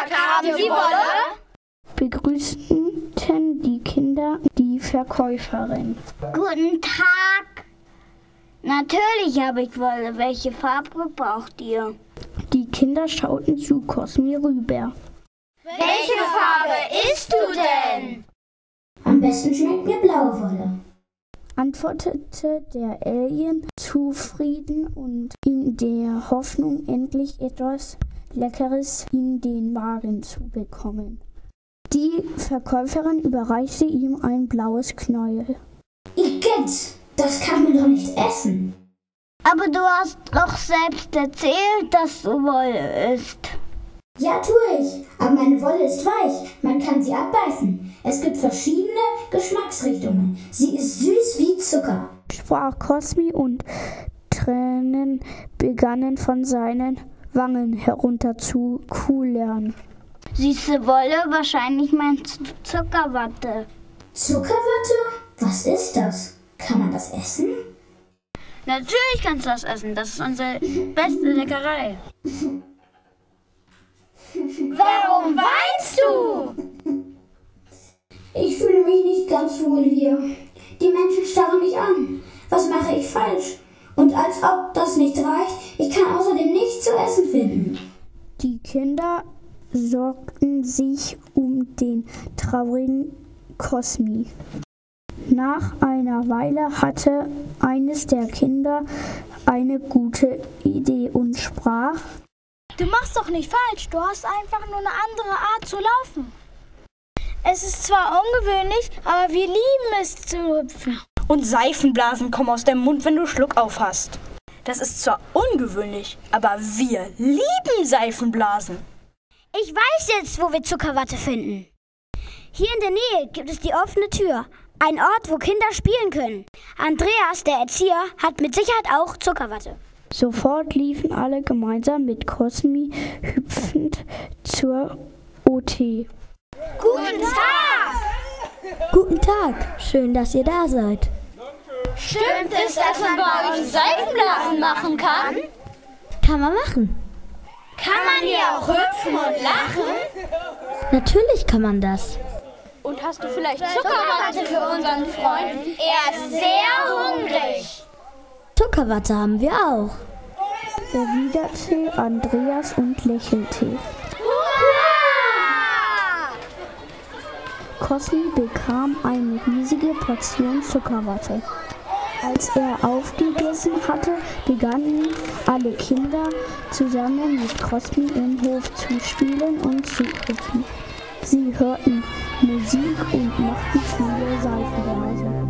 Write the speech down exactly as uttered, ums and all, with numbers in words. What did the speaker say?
Tag, haben Sie Wolle? Begrüßten die Kinder die Verkäuferin. Guten Tag. Natürlich habe ich Wolle. Welche Farbe braucht ihr? Die Kinder schauten zu Cosmi rüber. Welche Farbe isst du denn? Am besten schmeckt mir blaue Wolle, antwortete der Alien zufrieden und in der Hoffnung, endlich etwas Leckeres in den Magen zu bekommen. Die Verkäuferin überreichte ihm ein blaues Knäuel. Igitt, das kann man doch nicht essen. Aber du hast doch selbst erzählt, dass du Wolle isst. Ja, tue ich. Aber meine Wolle ist weich. Man kann sie abbeißen. Es gibt verschiedene Geschmacksrichtungen. Sie ist süß wie Zucker, sprach Cosmi und Tränen begannen von seinen Wangen herunter zu kullern. Süße Wolle, wahrscheinlich meinst du Zuckerwatte. Zuckerwatte? Was ist das? Kann man das essen? Natürlich kannst du das essen. Das ist unsere beste Leckerei. Warum weinst du? Ich fühle mich nicht ganz wohl hier. Die Menschen starren mich an. Was mache ich falsch? Und als ob das nicht reicht, ich kann außerdem nichts zu essen finden. Die Kinder sorgten sich um den traurigen Cosmi. Nach einer Weile hatte eines der Kinder eine gute Idee und sprach: Du machst doch nicht falsch, du hast einfach nur eine andere Art zu laufen. Es ist zwar ungewöhnlich, aber wir lieben es zu hüpfen. Und Seifenblasen kommen aus dem Mund, wenn du Schluck auf hast. Das ist zwar ungewöhnlich, aber wir lieben Seifenblasen. Ich weiß jetzt, wo wir Zuckerwatte finden. Hier in der Nähe gibt es die offene Tür. Ein Ort, wo Kinder spielen können. Andreas, der Erzieher, hat mit Sicherheit auch Zuckerwatte. Sofort liefen alle gemeinsam mit Cosmi hüpfend zur O T. Guten Tag! Guten Tag, schön, dass ihr da seid. Stimmt es, dass man bei euch Seifenblasen machen kann? Kann man machen. Kann man hier auch hüpfen und lachen? Natürlich kann man das. Und hast du vielleicht Zuckerwatte für unseren Freund? Er ist sehr hungrig. Zuckerwatte haben wir auch, erwiderte Andreas und lächelte. Hurra! Cosmi bekam eine riesige Portion Zuckerwatte. Als er aufgegessen hatte, begannen alle Kinder zusammen mit Cosmi im Hof zu spielen und zu hüpfen. Sie hörten Musik und machten viele Seifenblasen.